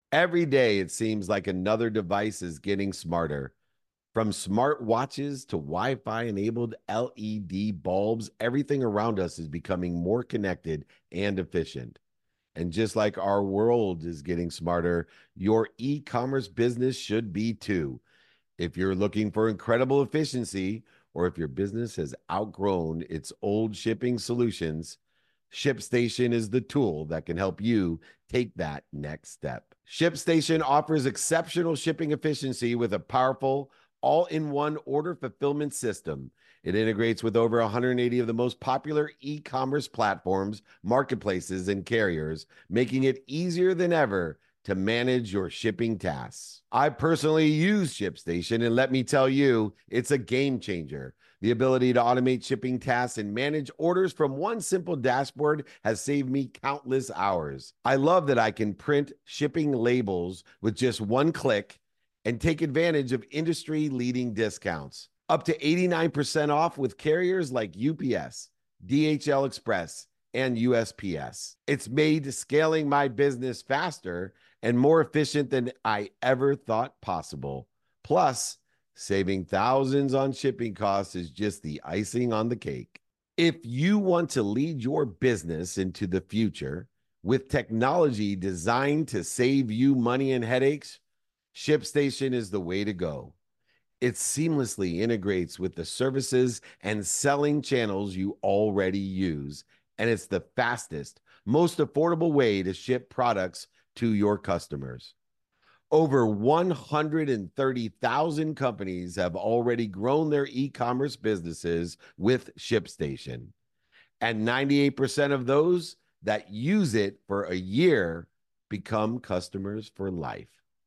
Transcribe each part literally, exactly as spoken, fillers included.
Every day, it seems like another device is getting smarter. From smart watches to Wi Fi enabled L E D bulbs, everything around us is becoming more connected and efficient. And just like our world is getting smarter, your e commerce business should be too. If you're looking for incredible efficiency, or if your business has outgrown its old shipping solutions, ShipStation is the tool that can help you take that next step. ShipStation offers exceptional shipping efficiency with a powerful all in one order fulfillment system. It integrates with over one hundred eighty of the most popular e commerce platforms, marketplaces, and carriers, making it easier than ever to manage your shipping tasks. I personally use ShipStation, and let me tell you, it's a game changer. The ability to automate shipping tasks and manage orders from one simple dashboard has saved me countless hours. I love that I can print shipping labels with just one click and take advantage of industry-leading discounts. Up to eighty-nine percent off with carriers like U P S, D H L Express, and U S P S. It's made scaling my business faster and more efficient than I ever thought possible. Plus, saving thousands on shipping costs is just the icing on the cake. If you want to lead your business into the future with technology designed to save you money and headaches, ShipStation is the way to go. It seamlessly integrates with the services and selling channels you already use, and it's the fastest, most affordable way to ship products to your customers. Over one hundred thirty thousand companies have already grown their e-commerce businesses with ShipStation, and ninety-eight percent of those that use it for a year become customers for life.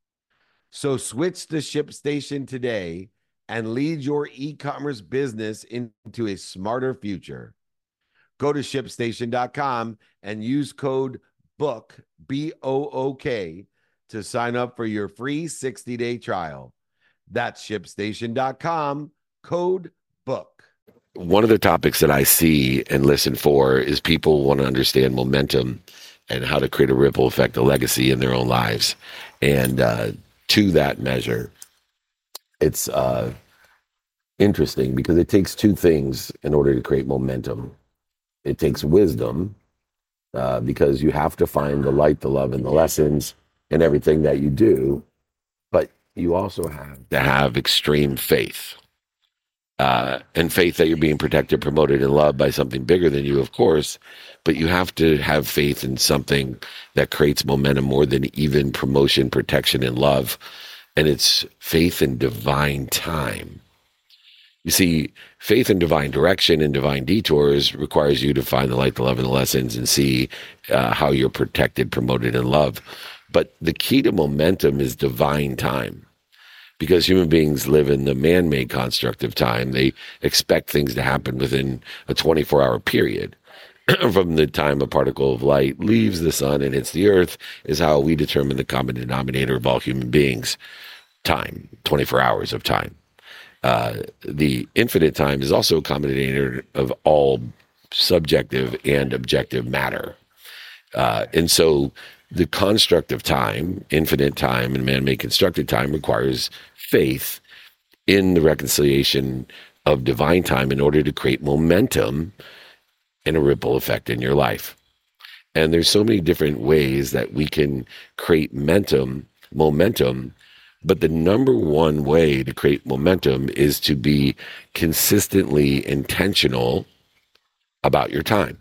So switch to ShipStation today and lead your e-commerce business into a smarter future. Go to ship station dot com and use code BOOK, B O O K, to sign up for your free sixty-day trial. That's ship station dot com, code BOOK. One of the topics that I see and listen for is people want to understand momentum and how to create a ripple effect, a legacy in their own lives. And uh, to that measure, it's uh, interesting because it takes two things in order to create momentum. It takes wisdom, uh, because you have to find the light, the love, and the lessons in everything that you do. But you also have to have extreme faith. Uh, and faith that you're being protected, promoted, and loved by something bigger than you, of course. But you have to have faith in something that creates momentum more than even promotion, protection, and love. And it's faith in divine time. You see, faith in divine direction and divine detours requires you to find the light, the love, and the lessons and see uh, how you're protected, promoted, and loved. But the key to momentum is divine time. Because human beings live in the man-made construct of time. They expect things to happen within a twenty-four hour period. From the time a particle of light leaves the sun and hits the earth is how we determine the common denominator of all human beings. Time, twenty-four hours of time. Uh, the infinite time is also a common denominator of all subjective and objective matter. Uh, and so the construct of time, infinite time, and man-made constructed time requires faith in the reconciliation of divine time in order to create momentum and a ripple effect in your life. And there's so many different ways that we can create momentum, momentum, but the number one way to create momentum is to be consistently intentional about your time.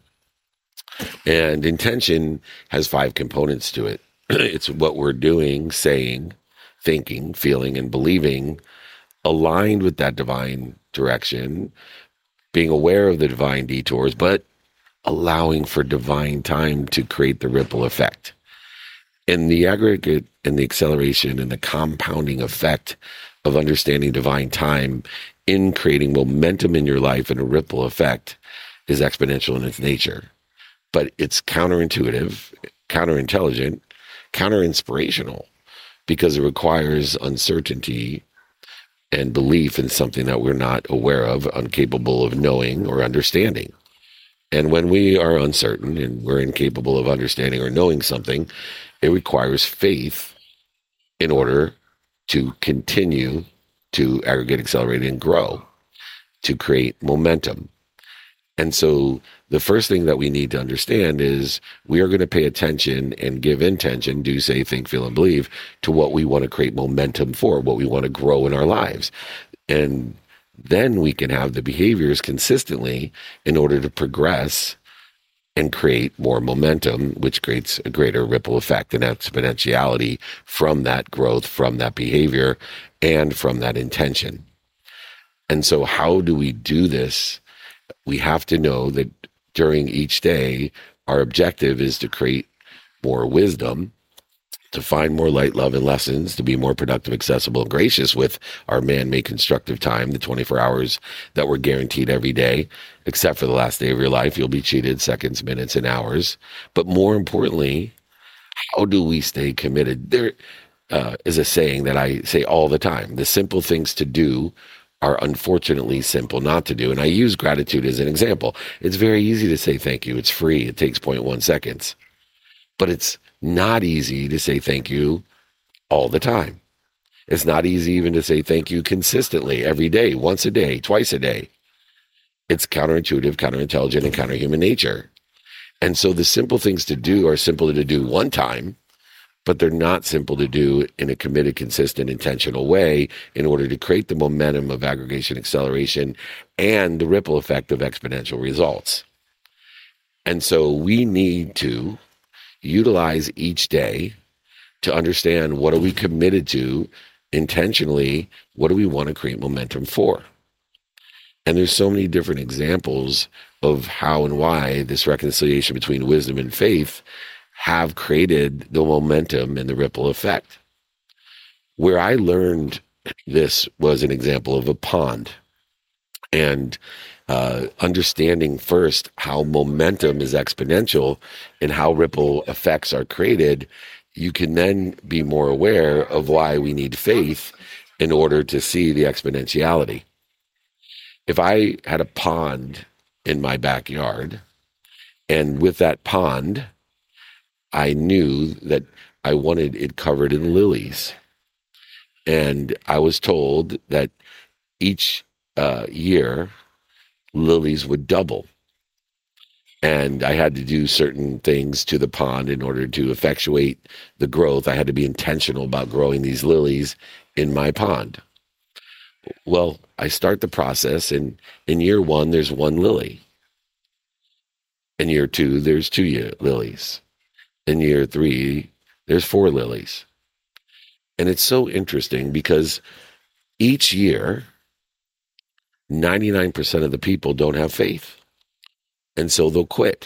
And intention has five components to it. It's what we're doing, saying, thinking, feeling, and believing aligned with that divine direction, being aware of the divine detours, but allowing for divine time to create the ripple effect. And the aggregate and the acceleration and the compounding effect of understanding divine time in creating momentum in your life and a ripple effect is exponential in its nature. But it's counterintuitive, counterintelligent, counterinspirational, because it requires uncertainty and belief in something that we're not aware of, incapable of knowing or understanding. And when we are uncertain and we're incapable of understanding or knowing something, it requires faith in order to continue to aggregate, accelerate, and grow, to create momentum. And so the first thing that we need to understand is we are going to pay attention and give intention, do, say, think, feel, and believe, to what we want to create momentum for, what we want to grow in our lives. And then we can have the behaviors consistently in order to progress and create more momentum, which creates a greater ripple effect and exponentiality from that growth, from that behavior, and from that intention. And so how do we do this? We have to know that during each day, our objective is to create more wisdom, to find more light, love, and lessons, to be more productive, accessible, and gracious with our man-made constructive time, the twenty-four hours that we're guaranteed every day, except for the last day of your life. You'll be cheated seconds, minutes, and hours. But more importantly, how do we stay committed? There uh, is a saying that I say all the time: the simple things to do are unfortunately simple not to do. And I use gratitude as an example. It's very easy to say thank you. It's free. It takes zero point one seconds. But it's not easy to say thank you all the time. It's not easy even to say thank you consistently every day, once a day, twice a day. It's counterintuitive, counterintelligent, and counterhuman nature. And so the simple things to do are simple to do one time, but they're not simple to do in a committed, consistent, intentional way in order to create the momentum of aggregation, acceleration, and the ripple effect of exponential results. And so we need to utilize each day to understand, what are we committed to intentionally? What do we want to create momentum for? And there's so many different examples of how and why this reconciliation between wisdom and faith have created the momentum and the ripple effect. Where I learned this was an example of a pond, and uh, understanding first how momentum is exponential and how ripple effects are created, you can then be more aware of why we need faith in order to see the exponentiality. If I had a pond in my backyard, and with that pond, I knew that I wanted it covered in lilies. And I was told that each uh, year, lilies would double. And I had to do certain things to the pond in order to effectuate the growth. I had to be intentional about growing these lilies in my pond. Well, I start the process, and in year one, there's one lily. In year two, there's two year lilies. In year three, there's four lilies. And it's so interesting because each year, ninety-nine percent of the people don't have faith. And so they'll quit.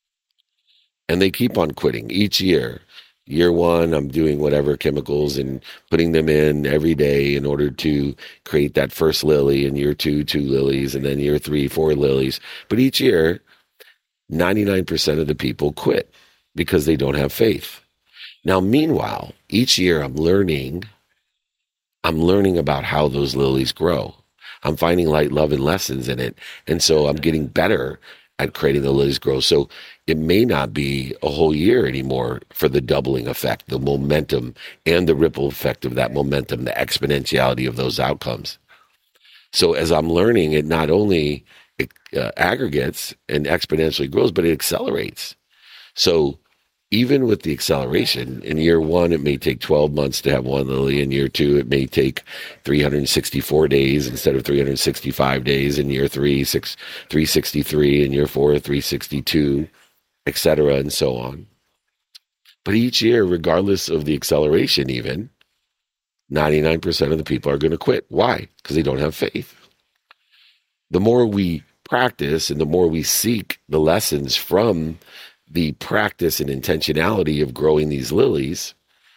And they keep on quitting each year. Year one, I'm doing whatever chemicals and putting them in every day in order to create that first lily. In year two, two lilies. And then year three, four lilies. But each year, ninety-nine percent of the people quit because they don't have faith. Now, meanwhile, each year I'm learning, I'm learning about how those lilies grow. I'm finding light, love, and lessons in it. And so I'm getting better at creating the lilies grow. So it may not be a whole year anymore for the doubling effect, the momentum, and the ripple effect of that momentum, the exponentiality of those outcomes. So as I'm learning, it not only uh, aggregates and exponentially grows, but it accelerates. So even with the acceleration, in year one, it may take twelve months to have one lily. In year two, it may take three hundred sixty-four days instead of three hundred sixty-five days. In year three, six, three hundred sixty-three. In year four, three hundred sixty-two, et cetera, and so on. But each year, regardless of the acceleration even, ninety-nine percent of the people are going to quit. Why? Because they don't have faith. The more we practice and the more we seek the lessons from the practice and intentionality of growing these lilies,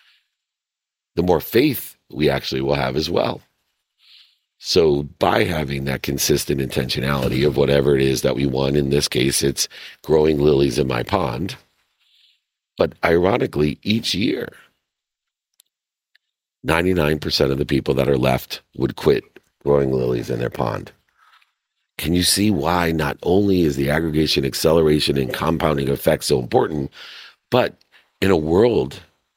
the more faith we actually will have as well. So by having that consistent intentionality of whatever it is that we want, in this case, it's growing lilies in my pond. But ironically, each year, ninety-nine percent of the people that are left would quit growing lilies in their pond. Can you see why not only is the aggregation, acceleration, and compounding effect so important, but in a world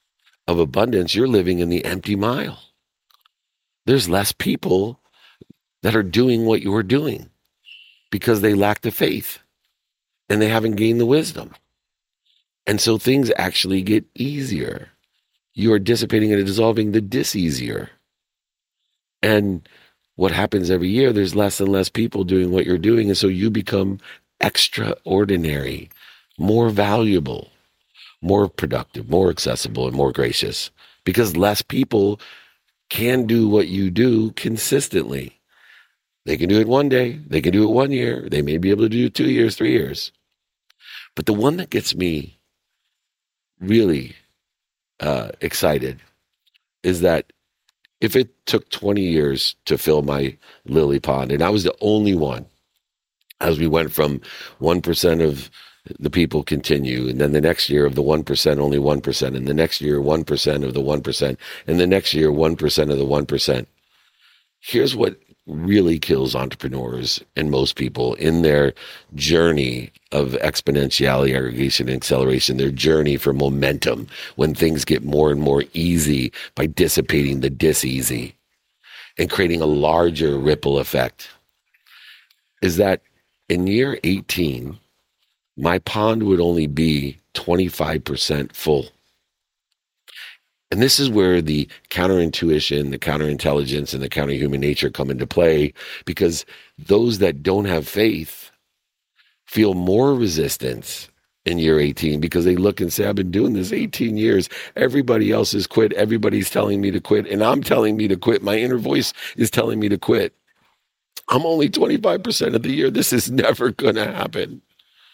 of abundance, you're living in the empty mile. There's less people that are doing what you're doing because they lack the faith and they haven't gained the wisdom. And so things actually get easier. You are dissipating and dissolving the dis-easier. And what happens every year, there's less and less people doing what you're doing. And so you become extraordinary, more valuable, more productive, more accessible, and more gracious because less people can do what you do consistently. They can do it one day. They can do it one year. They may be able to do it two years, three years. But the one that gets me really uh, excited is that if it took twenty years to fill my lily pond, and I was the only one, as we went from one percent of the people continue, and then the next year of the one percent, only one percent, and the next year, one percent of the one percent, and the next year, one percent of the one percent. Here's what really kills entrepreneurs and most people in their journey of exponentiality, aggregation, and acceleration, their journey for momentum when things get more and more easy by dissipating the dis-easy and creating a larger ripple effect, is that in year eighteen, my pond would only be twenty-five percent full. And this is where the counterintuition, the counterintelligence, and the counterhuman nature come into play, because those that don't have faith feel more resistance in year eighteen because they look and say, I've been doing this eighteen years. Everybody else has quit. Everybody's telling me to quit. And I'm telling me to quit. My inner voice is telling me to quit. I'm only twenty-five percent of the year. This is never going to happen.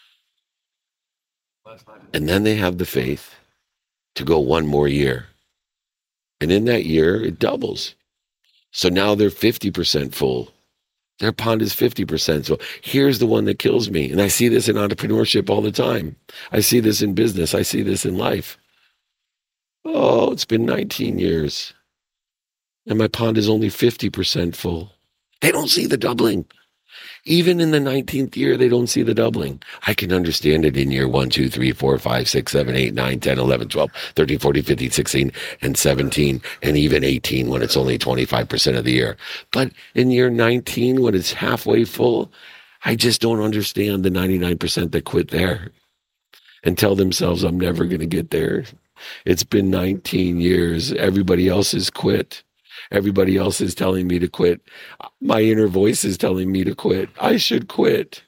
And then they have the faith to go one more year. And in that year, it doubles. So now they're fifty percent full. Their pond is fifty percent. So here's the one that kills me. And I see this in entrepreneurship all the time. I see this in business. I see this in life. Oh, it's been nineteen years. And my pond is only fifty percent full. They don't see the doubling. Even in the nineteenth year, they don't see the doubling. I can understand it in year one, two, three, four, five, six, seven, eight, nine, ten, eleven, twelve, thirteen, fourteen, fifteen, sixteen, and seventeen, and even eighteen when it's only twenty-five percent of the year. But in year nineteen, when it's halfway full, I just don't understand the ninety-nine percent that quit there and tell themselves, I'm never going to get there. It's been nineteen years. Everybody else has quit. Everybody else is telling me to quit. My inner voice is telling me to quit. I should quit.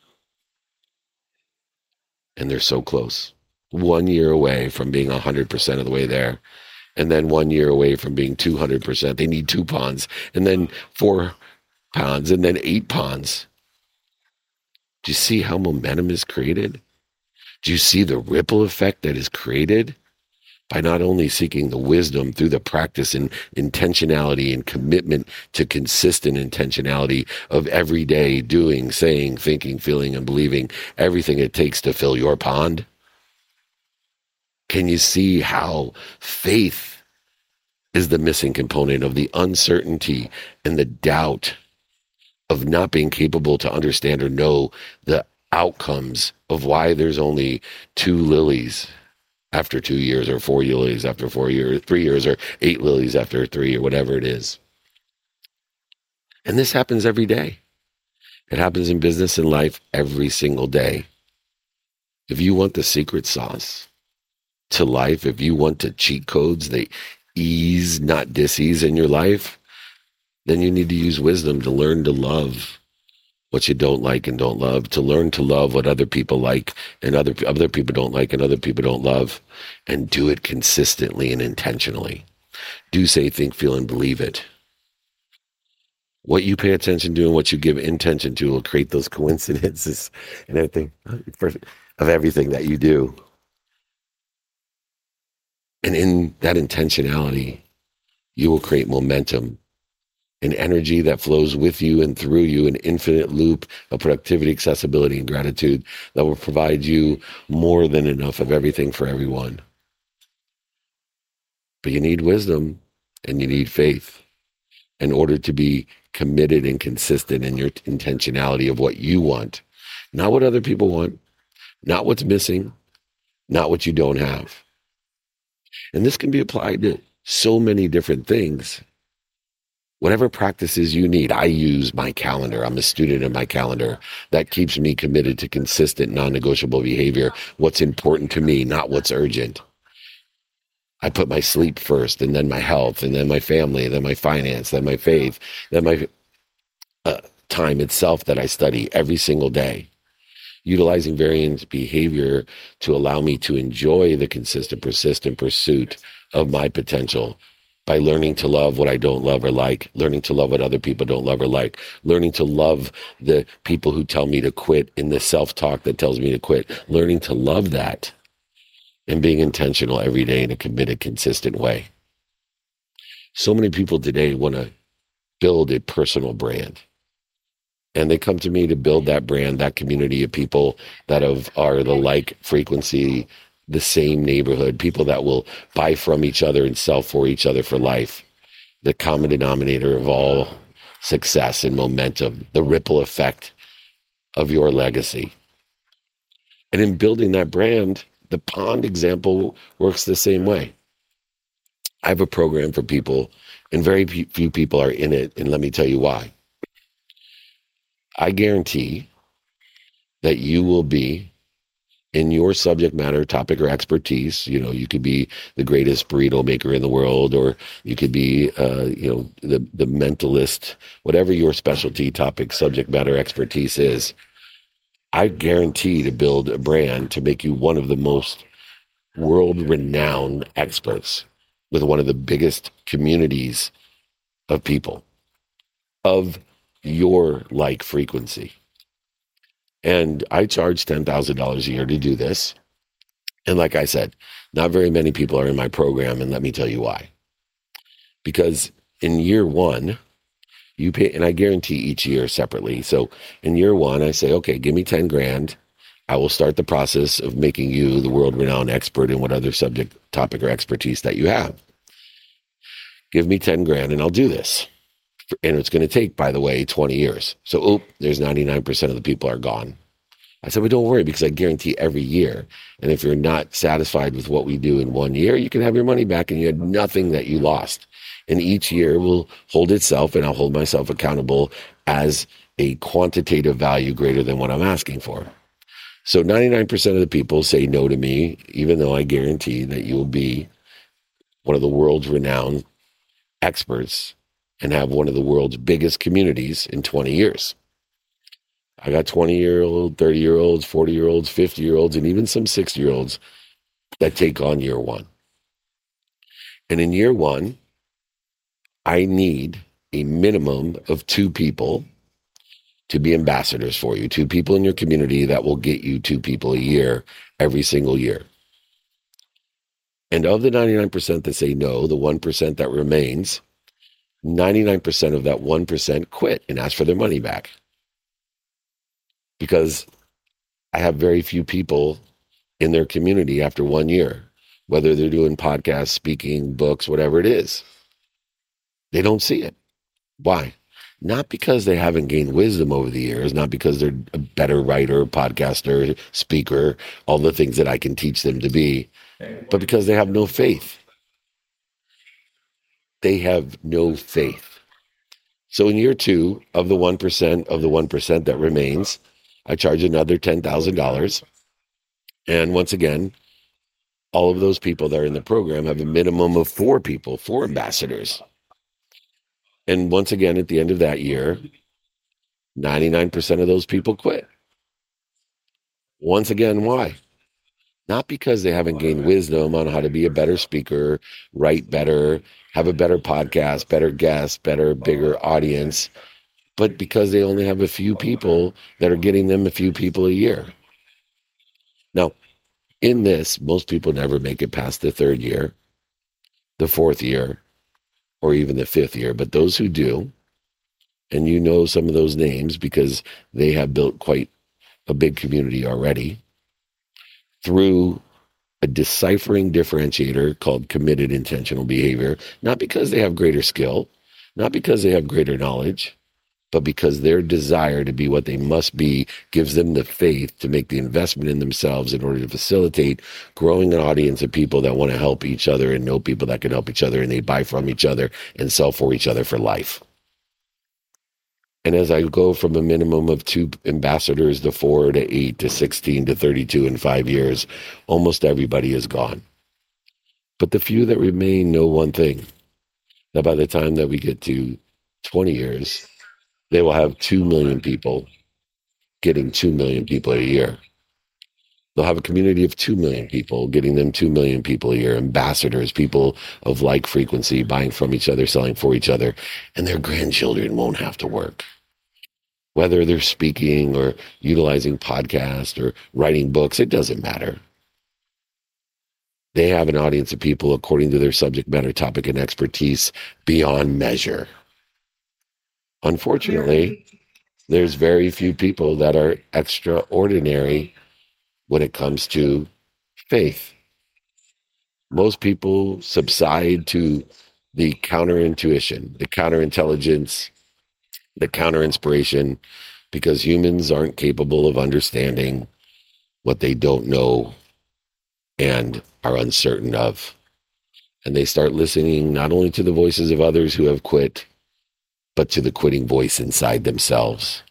And they're so close. One year away from being one hundred percent of the way there. And then one year away from being two hundred percent. They need two ponds. And then four ponds. And then eight ponds. Do you see how momentum is created? Do you see the ripple effect that is created? By not only seeking the wisdom through the practice and intentionality and commitment to consistent intentionality of every day doing, saying, thinking, feeling, and believing everything it takes to fill your pond. Can you see how faith is the missing component of the uncertainty and the doubt of not being capable to understand or know the outcomes of why there's only two lilies after two years, or four lilies after four years, three years, or eight lilies after three, or whatever it is. And this happens every day. It happens in business and life every single day. If you want the secret sauce to life, if you want the cheat codes, the ease, not dis-ease in your life, then you need to use wisdom to learn to love what you don't like and don't love, to learn to love what other people like and other other people don't like and other people don't love, and do it consistently and intentionally. Do, say, think, feel, and believe it. What you pay attention to and what you give intention to will create those coincidences and everything of everything that you do. And in that intentionality, you will create momentum, an energy that flows with you and through you, an infinite loop of productivity, accessibility, and gratitude that will provide you more than enough of everything for everyone. But you need wisdom and you need faith in order to be committed and consistent in your intentionality of what you want, not what other people want, not what's missing, not what you don't have. And this can be applied to so many different things. Whatever practices you need, I use my calendar. I'm a student of my calendar. That keeps me committed to consistent, non-negotiable behavior. What's important to me, not what's urgent. I put my sleep first, and then my health, and then my family, and then my finance, then my faith, then my uh, time itself that I study every single day. Utilizing variant behavior to allow me to enjoy the consistent, persistent pursuit of my potential by learning to love what I don't love or like, learning to love what other people don't love or like, learning to love the people who tell me to quit in the self-talk that tells me to quit, learning to love that and being intentional every day in a committed, consistent way. So many people today want to build a personal brand. And they come to me to build that brand, that community of people that have, are the like frequency, the same neighborhood, people that will buy from each other and sell for each other for life. The common denominator of all success and momentum, the ripple effect of your legacy. And in building that brand, the pond example works the same way. I have a program for people, and very few people are in it, and let me tell you why. I guarantee that you will be in your subject matter, topic, or expertise. You know, you could be the greatest burrito maker in the world, or you could be, uh, you know, the, the mentalist, whatever your specialty, topic, subject matter, expertise is. I guarantee to build a brand to make you one of the most world-renowned experts with one of the biggest communities of people of your like frequency. And I charge ten thousand dollars a year to do this. And like I said, not very many people are in my program, and let me tell you why. Because in year one, you pay, and I guarantee each year separately. So in year one, I say, okay, give me ten grand. I will start the process of making you the world-renowned expert in what other subject, topic, or expertise that you have. Give me ten grand and I'll do this. And it's going to take, by the way, twenty years. So, oop, there's ninety-nine percent of the people are gone. I said, well, don't worry, because I guarantee every year. And if you're not satisfied with what we do in one year, you can have your money back and you had nothing that you lost. And each year will hold itself, and I'll hold myself accountable as a quantitative value greater than what I'm asking for. So ninety-nine percent of the people say no to me, even though I guarantee that you will be one of the world's renowned experts and have one of the world's biggest communities in twenty years. I got twenty-year-old, thirty-year-olds, forty-year-olds, fifty-year-olds, and even some sixty-year-olds that take on year one. And in year one, I need a minimum of two people to be ambassadors for you, two people in your community that will get you two people a year every single year. And of the ninety-nine percent that say no, the one percent that remains, ninety-nine percent of that one percent quit and ask for their money back. Because I have very few people in their community after one year, whether they're doing podcasts, speaking, books, whatever it is. They don't see it. Why? Not because they haven't gained wisdom over the years, not because they're a better writer, podcaster, speaker, all the things that I can teach them to be, but because they have no faith. They have no faith. So in year two of the one percent of the one percent that remains, I charge another ten thousand dollars. And once again, all of those people that are in the program have a minimum of four people, four ambassadors. And once again, at the end of that year, ninety-nine percent of those people quit. Once again, why? Not because they haven't gained wisdom on how to be a better speaker, write better, have a better podcast, better guests, better, bigger audience, but because they only have a few people that are getting them a few people a year. Now, in this, most people never make it past the third year, the fourth year, or even the fifth year. But those who do, and you know some of those names because they have built quite a big community already, through a deciphering differentiator called committed intentional behavior, not because they have greater skill, not because they have greater knowledge, but because their desire to be what they must be gives them the faith to make the investment in themselves in order to facilitate growing an audience of people that want to help each other and know people that can help each other, and they buy from each other and sell for each other for life. And as I go from a minimum of two ambassadors to four to eight to sixteen to thirty-two in five years, almost everybody is gone. But the few that remain know one thing, that by the time that we get to twenty years, they will have two million people getting two million people a year. They'll have a community of two million people getting them two million people a year, ambassadors, people of like frequency, buying from each other, selling for each other, and their grandchildren won't have to work. Whether they're speaking or utilizing podcasts or writing books, it doesn't matter. They have an audience of people according to their subject matter, topic, and expertise beyond measure. Unfortunately, there's very few people that are extraordinary when it comes to faith. Most people subside to the counterintuition, the counterintelligence, the counterinspiration, because humans aren't capable of understanding what they don't know and are uncertain of. And they start listening not only to the voices of others who have quit, but to the quitting voice inside themselves.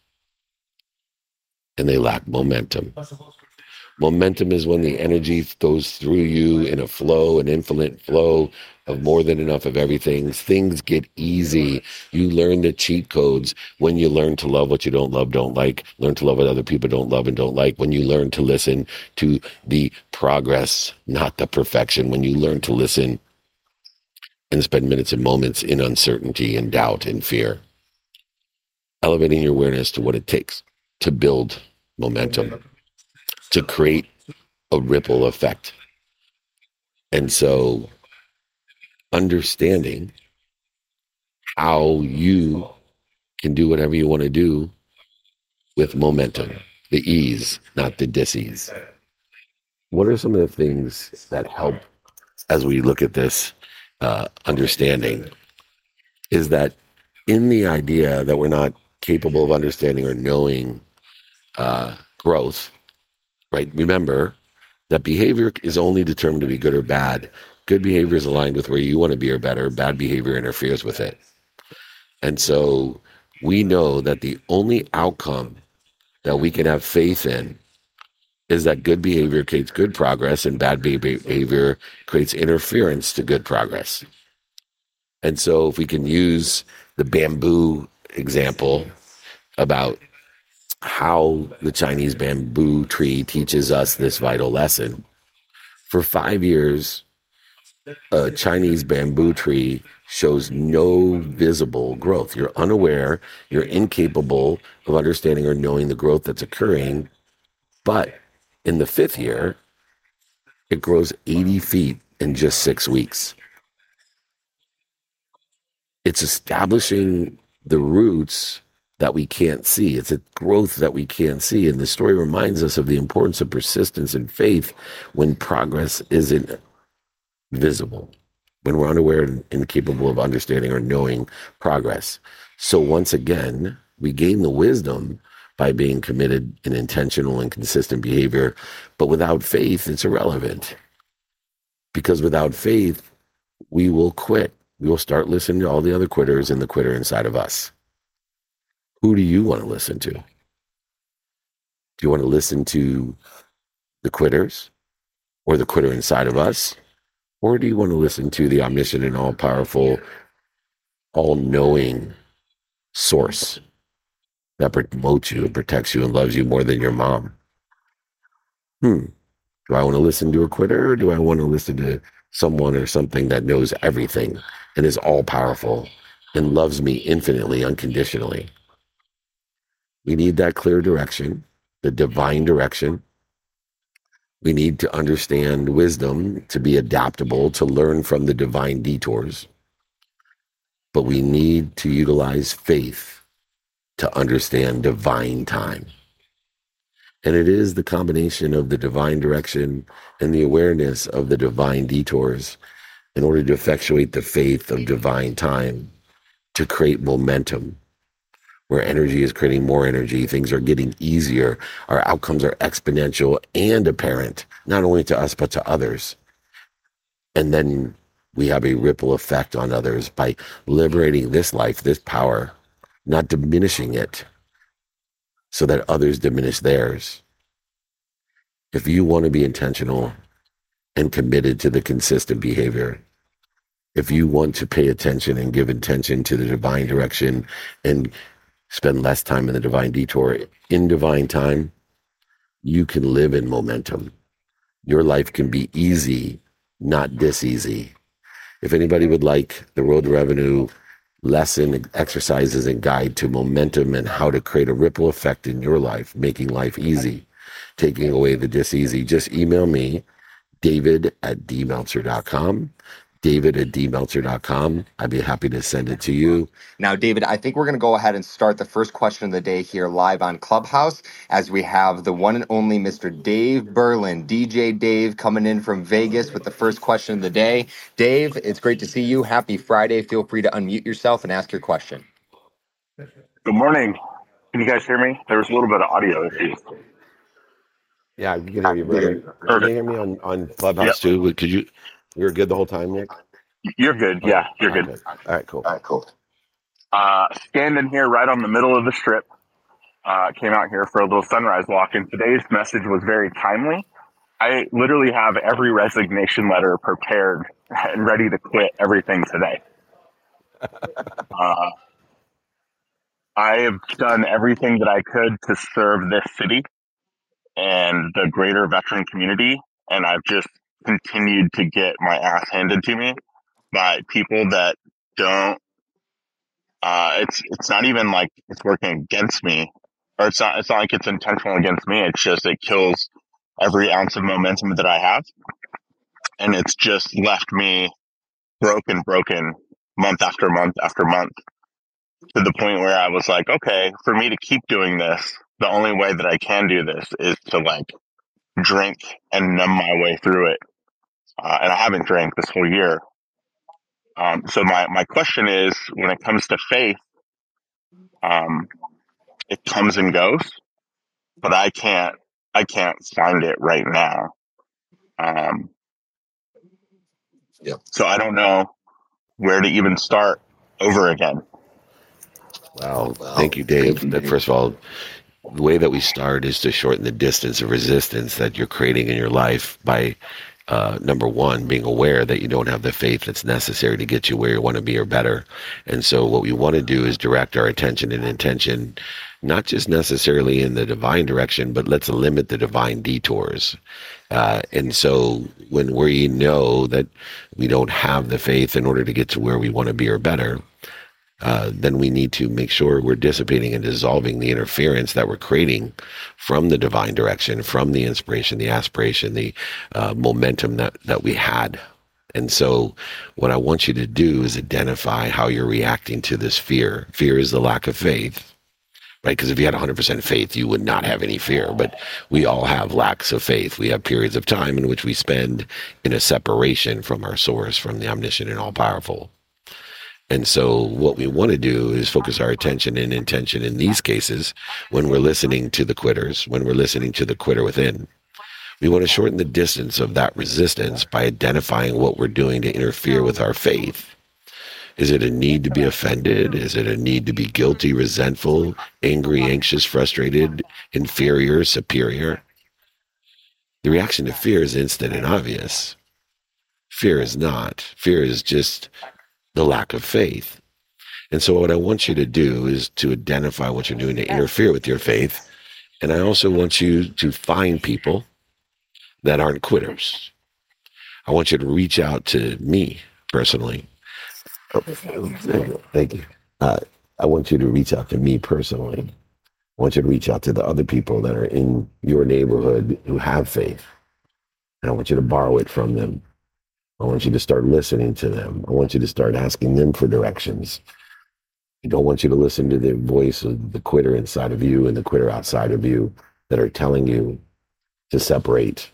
And they lack momentum. Momentum is when the energy goes through you in a flow, an infinite flow of more than enough of everything. Things get easy. You learn the cheat codes when you learn to love what you don't love, don't like, learn to love what other people don't love and don't like, when you learn to listen to the progress, not the perfection, when you learn to listen and spend minutes and moments in uncertainty and doubt and fear. Elevating your awareness to what it takes to build momentum, to create a ripple effect. And so understanding how you can do whatever you want to do with momentum, the ease, not the dis-ease. What are some of the things that help as we look at this uh, understanding is that in the idea that we're not capable of understanding or knowing uh, growth, right? Remember that behavior is only determined to be good or bad. Good behavior is aligned with where you want to be or better. Bad behavior interferes with it. And so we know that the only outcome that we can have faith in is that good behavior creates good progress and bad behavior creates interference to good progress. And so if we can use the bamboo example about how the Chinese bamboo tree teaches us this vital lesson. For five years, a Chinese bamboo tree shows no visible growth. You're unaware, you're incapable of understanding or knowing the growth that's occurring. But in the fifth year, it grows eighty feet in just six weeks. It's establishing the roots that we can't see. It's a growth that we can't see. And the story reminds us of the importance of persistence and faith when progress isn't visible, when we're unaware and incapable of understanding or knowing progress. So once again, we gain the wisdom by being committed in intentional and consistent behavior. But without faith, it's irrelevant. Because without faith, we will quit. We will start listening to all the other quitters and the quitter inside of us. Who do you want to listen to? Do you want to listen to the quitters or the quitter inside of us? Or do you want to listen to the omniscient and all-powerful, all-knowing source that promotes you and protects you and loves you more than your mom? Hmm. Do I want to listen to a quitter, or do I want to listen to someone or something that knows everything and is all-powerful and loves me infinitely, unconditionally? We need that clear direction, the divine direction. We need to understand wisdom to be adaptable, to learn from the divine detours. But we need to utilize faith to understand divine time. And it is the combination of the divine direction and the awareness of the divine detours in order to effectuate the faith of divine time to create momentum. where energy is creating more energy. Things are getting easier. Our outcomes are exponential and apparent, not only to us, but to others. And then we have a ripple effect on others by liberating this life, this power, not diminishing it so that others diminish theirs. If you want to be intentional and committed to the consistent behavior, if you want to pay attention and give attention to the divine direction and spend less time in the divine detour, in divine time, you can live in momentum. Your life can be easy, not this easy. If anybody would like the Road to Revenue lesson, exercises, and guide to momentum and how to create a ripple effect in your life, making life easy, taking away the dis easy, just email me, david at d meltzer dot com. David at d meltzer dot com. I'd be happy to send it to you. Now, David, I think we're going to go ahead and start the first question of the day here live on Clubhouse, as we have the one and only Mister Dave Berlin, D J Dave, coming in from Vegas with the first question of the day. Dave, it's great to see you. Happy Friday. Feel free to unmute yourself and ask your question. Good morning. Can you guys hear me? There was a little bit of audio issues. Yeah, you can hear me, brother. Can you hear me on, on Clubhouse yep. too? Could you? You were good the whole time, Nick? You're good. Okay. Yeah, you're okay. good. All right, cool. All right, cool. Uh, standing here right on the middle of the strip. Uh, came out here for a little sunrise walk, and today's message was very timely. I literally have every resignation letter prepared and ready to quit everything today. Uh, I have done everything that I could to serve this city and the greater veteran community, and I've just continued to get my ass handed to me by people that don't. Uh, it's it's not even like it's working against me, or it's not. It's not like it's intentional against me. It's just it kills every ounce of momentum that I have, and it's just left me broken, broken, month after month after month, to the point where I was like, okay, for me to keep doing this, the only way that I can do this is to like drink and numb my way through it. Uh, and I haven't drank this whole year. Um, so my, my question is, when it comes to faith, um, it comes and goes, but I can't, I can't find it right now. Um, yep. So I don't know where to even start over again. Wow. Thank you, Dave. Thank you, Dave. First of all, the way that we start is to shorten the distance of resistance that you're creating in your life by Uh, number one, being aware that you don't have the faith that's necessary to get you where you want to be or better. And so what we want to do is direct our attention and intention, not just necessarily in the divine direction, but let's limit the divine detours. Uh, and so when we know that we don't have the faith in order to get to where we want to be or better, Uh, then we need to make sure we're dissipating and dissolving the interference that we're creating from the divine direction, from the inspiration, the aspiration, the uh, momentum that, that we had. And so what I want you to do is identify how you're reacting to this fear. Fear is the lack of faith, right? Because if you had one hundred percent faith, you would not have any fear. But we all have lacks of faith. We have periods of time in which we spend in a separation from our source, from the omniscient and all-powerful. And so what we want to do is focus our attention and intention in these cases when we're listening to the quitters, when we're listening to the quitter within. We want to shorten the distance of that resistance by identifying what we're doing to interfere with our faith. Is it a need to be offended? Is it a need to be guilty, resentful, angry, anxious, frustrated, inferior, superior? The reaction to fear is instant and obvious. Fear is not. Fear is just the lack of faith. And so what I want you to do is to identify what you're doing to interfere with your faith. And I also want you to find people that aren't quitters. I want you to reach out to me personally. Oh, thank you. Uh, I want you to reach out to me personally. I want you to reach out to the other people that are in your neighborhood who have faith. And I want you to borrow it from them. I want you to start listening to them. I want you to start asking them for directions. I don't want you to listen to the voice of the quitter inside of you and the quitter outside of you that are telling you to separate,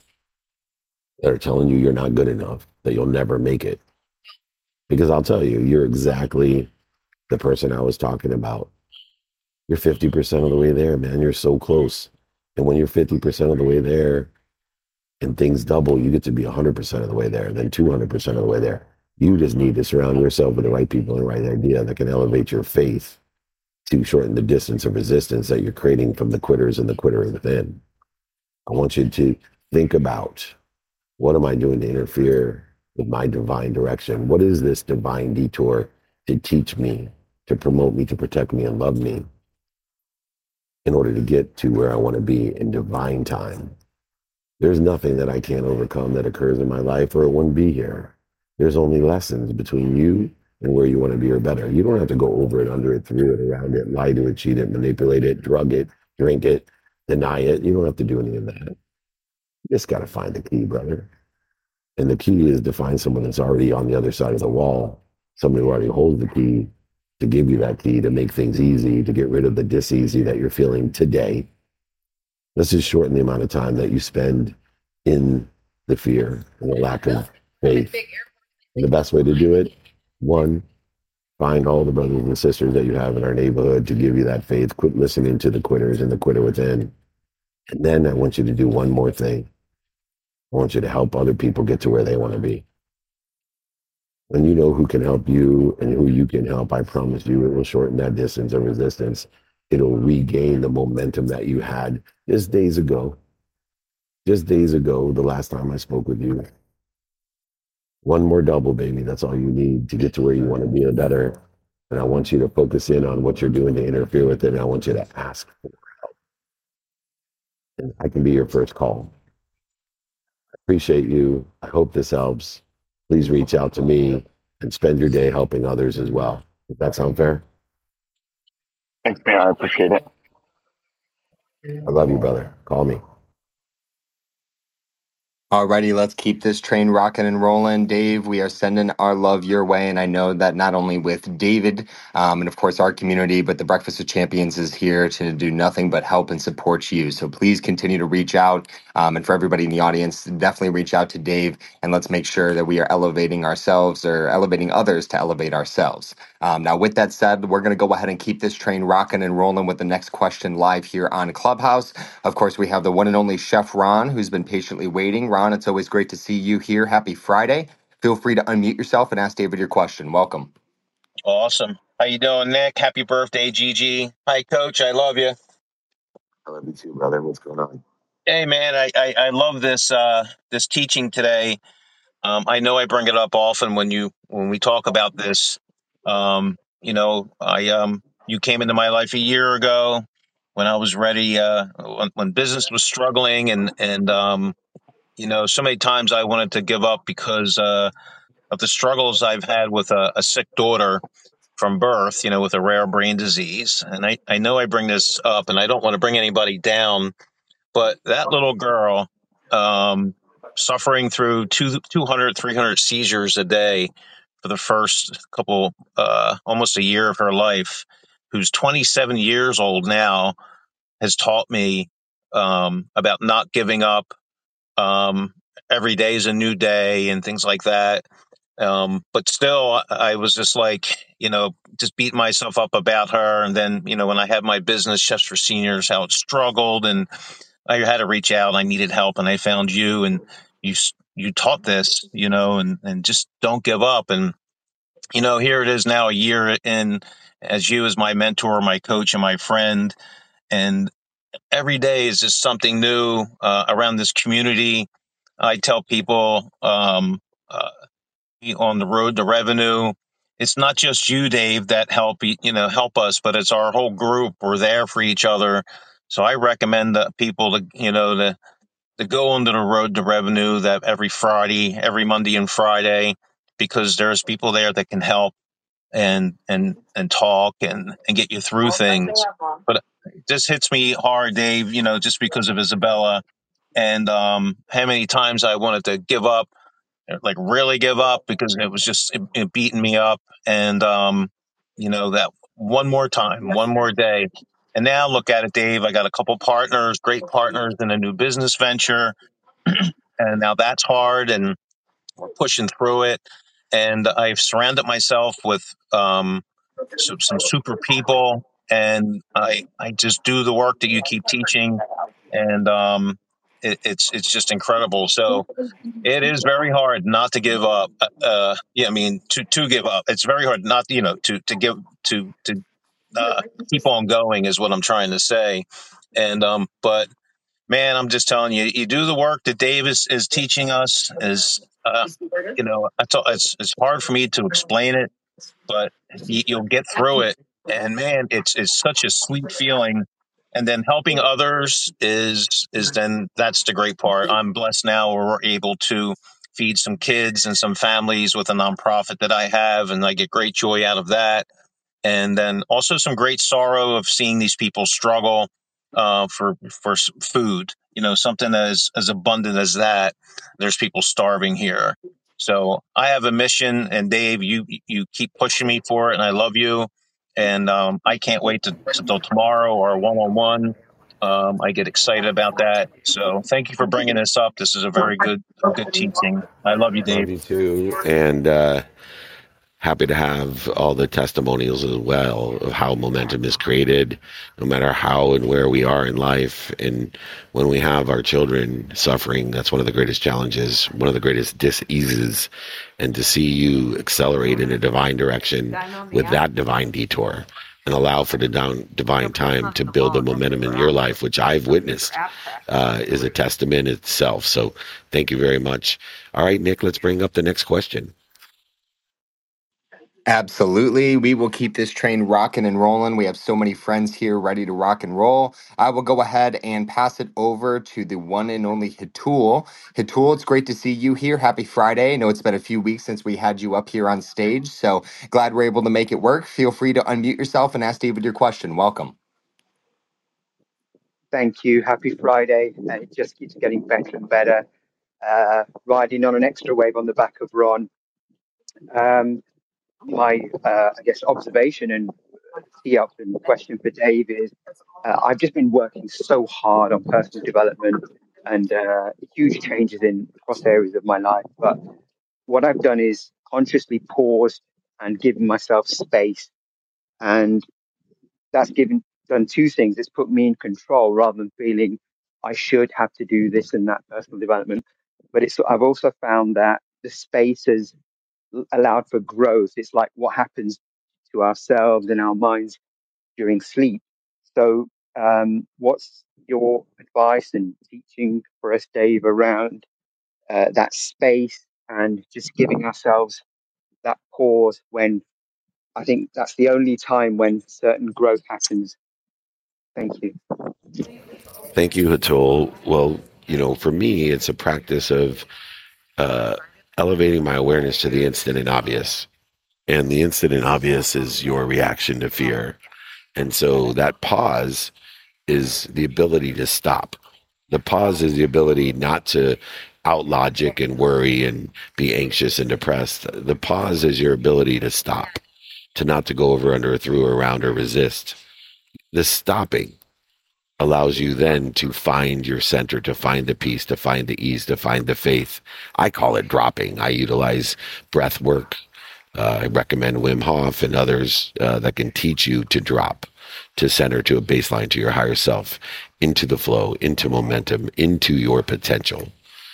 that are telling you you're not good enough, that you'll never make it. Because I'll tell you, you're exactly the person I was talking about You're fifty percent of the way there, man. You're so close. And when you're fifty percent of the way there and things double, you get to be one hundred percent of the way there, and then two hundred percent of the way there. You just need to surround yourself with the right people and the right idea that can elevate your faith to shorten the distance of resistance that you're creating from the quitters and the quitter within. I want you to think about, what am I doing to interfere with my divine direction? What is this divine detour to teach me, to promote me, to protect me, and love me in order to get to where I want to be in divine time? There's nothing that I can't overcome that occurs in my life, or it wouldn't be here. There's only lessons between you and where you want to be or better. You don't have to go over it, under it, through it, around it, lie to it, cheat it, manipulate it, drug it, drink it, deny it. You don't have to do any of that. You just got to find the key, brother. And the key is to find someone that's already on the other side of the wall, somebody who already holds the key, to give you that key, to make things easy, to get rid of the dis-easy that you're feeling today. Let's just shorten the amount of time that you spend in the fear and the lack of faith. And the best way to do it, one, find all the brothers and sisters that you have in our neighborhood to give you that faith. Quit listening to the quitters and the quitter within. And then I want you to do one more thing. I want you to help other people get to where they want to be. When you know who can help you and who you can help, I promise you it will shorten that distance of resistance. It'll regain the momentum that you had just days ago. Just days ago, the last time I spoke with you. One more double, baby. That's all you need to get to where you want to be or better. And I want you to focus in on what you're doing to interfere with it. And I want you to ask for help. And I can be your first call. I appreciate you. I hope this helps. Please reach out to me and spend your day helping others as well. Does that sound fair? Thanks, man. I appreciate it. I love you, brother. Call me. Alrighty, let's keep this train rocking and rolling. Dave, we are sending our love your way. And I know that not only with David um, and, of course, our community, but the Breakfast with Champions is here to do nothing but help and support you. So please continue to reach out. Um, and for everybody in the audience, definitely reach out to Dave, and let's make sure that we are elevating ourselves, or elevating others to elevate ourselves. Um, now, with that said, we're going to go ahead and keep this train rocking and rolling with the next question live here on Clubhouse. Of course, we have the one and only Chef Ron, who's been patiently waiting. Ron, it's always great to see you here. Happy Friday. Feel free to unmute yourself and ask David your question. Welcome. Awesome. How you doing, Nick? Happy birthday, Gigi. Hi, Coach. I love you. I love you too, brother. What's going on? Hey, man. I I, I love this uh, this teaching today. Um, I know I bring it up often when you when we talk about this. Um, you know, I um you came into my life a year ago when I was ready. Uh, when, when business was struggling, and and um, you know, so many times I wanted to give up because uh, of the struggles I've had with a, a sick daughter from birth, you know, with a rare brain disease. And I, I know I bring this up and I don't want to bring anybody down, but that little girl, um, suffering through two, two hundred, three hundred seizures a day for the first couple, uh, almost a year of her life, who's twenty-seven years old now, has taught me, um, about not giving up. Um, every day is a new day and things like that. Um, but still, I was just like, you know, just beating myself up about her. And then, you know, when I had my business, Chefs for Seniors, how it struggled, and I had to reach out. I needed help, and I found you, and you you taught this, you know, and and just don't give up. And you know, here it is now, a year in, as you as my mentor, my coach, and my friend, and every day is just something new uh, around this community. I tell people. Um, uh, on the road to revenue. It's not just you, Dave, that help you know help us, but it's our whole group. We're there for each other. So I recommend that people to you know to to go onto the road to revenue, that every Friday, every Monday and Friday, because there's people there that can help and and and talk and and get you through things. But it just hits me hard, Dave. You know, just because of Isabella, and um, how many times I wanted to give up, like really give up, because it was just it, it beating me up. And um you know that one more time, one more day, and now look at it, Dave. I got a couple partners, great partners in a new business venture, and now that's hard, and we're pushing through it. And I've surrounded myself with um some, some super people, and I I just do the work that you keep teaching, and um, it, it's it's just incredible. So it is very hard not to give up. Uh, uh, yeah, I mean to to give up. It's very hard not you know to to give to to uh, keep on going is what I'm trying to say. And um, but man, I'm just telling you, you do the work that Dave is, is teaching us. Is uh, you know, I t- it's it's hard for me to explain it, but you, you'll get through it. And man, it's it's such a sweet feeling. And then helping others is is then that's the great part. I'm blessed now where we're able to feed some kids and some families with a nonprofit that I have, and I get great joy out of that. And then also some great sorrow of seeing these people struggle uh, for for food. You know, something as as abundant as that. There's people starving here. So I have a mission, and Dave, you you keep pushing me for it, and I love you. And um, I can't wait to, to till tomorrow or one on one. Um, I get excited about that. So thank you for bringing this up. This is a very good good teaching. I love you, Dave. Love you too. And uh, happy to have all the testimonials as well of how momentum is created, no matter how and where we are in life. And when we have our children suffering, that's one of the greatest challenges, one of the greatest diseases. And to see you accelerate in a divine direction with that divine detour and allow for the down, divine time to build the momentum in your life, which I've witnessed, uh, is a testament itself. So thank you very much. All right, Nick, let's bring up the next question. Absolutely. We will keep this train rocking and rolling. We have so many friends here ready to rock and roll. I will go ahead and pass it over to the one and only Hitul. Hitul, it's great to see you here. Happy Friday. I know it's been a few weeks since we had you up here on stage, so glad we're able to make it work. Feel free to unmute yourself and ask David your question. Welcome. Thank you. Happy Friday. Uh, it just keeps getting better and better. Uh, riding on an extra wave on the back of Ron. Um, my, uh, I guess, observation and tee up and question for Dave is, uh, I've just been working so hard on personal development and uh, huge changes in across areas of my life. But what I've done is consciously paused and given myself space. And that's given done two things. It's put me in control rather than feeling I should have to do this and that personal development. But it's I've also found that the space has allowed for growth. It's like what happens to ourselves and our minds during sleep. So um, what's your advice and teaching for us, Dave, around uh, that space and just giving ourselves that pause when I think that's the only time when certain growth happens. Thank you. Thank you, Hatul. Well, you know, for me, it's a practice of uh, elevating my awareness to the instant and obvious. And the instant and obvious is your reaction to fear. And so that pause is the ability to stop. The pause is the ability not to out logic and worry and be anxious and depressed. The pause is your ability to stop, to not to go over, under, or through, or around, or resist. The stopping allows you then to find your center, to find the peace, to find the ease, to find the faith. I call it dropping. I utilize breath work. Uh, I recommend Wim Hof and others uh, that can teach you to drop, to center, to a baseline, to your higher self, into the flow, into momentum, into your potential.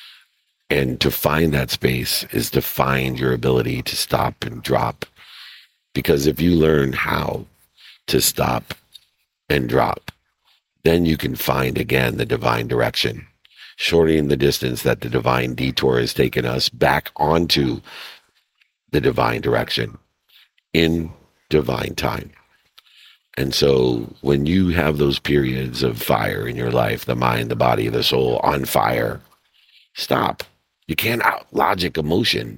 And to find that space is to find your ability to stop and drop. Because if you learn how to stop and drop, then you can find again the divine direction, shortening the distance that the divine detour has taken us back onto the divine direction in divine time. And so when you have those periods of fire in your life, the mind, the body, the soul on fire, stop. You can't out logic emotion.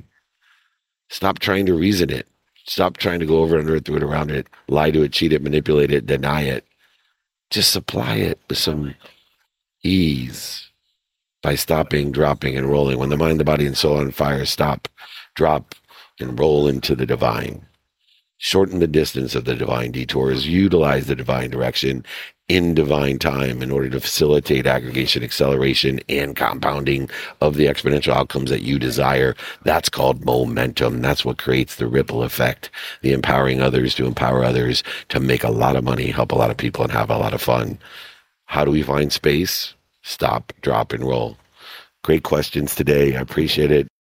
Stop trying to reason it. Stop trying to go over, under it, through it, around it, lie to it, cheat it, manipulate it, deny it. Just supply it with some ease by stopping, dropping, and rolling. When the mind, the body, and soul on fire, stop, drop, and roll into the divine. Shorten the distance of the divine detours, utilize the divine direction in divine time in order to facilitate aggregation, acceleration, and compounding of the exponential outcomes that you desire. That's called momentum. That's what creates the ripple effect, the empowering others to empower others to make a lot of money, help a lot of people, and have a lot of fun. How do we find space? Stop, drop, and roll. Great questions today. I appreciate it.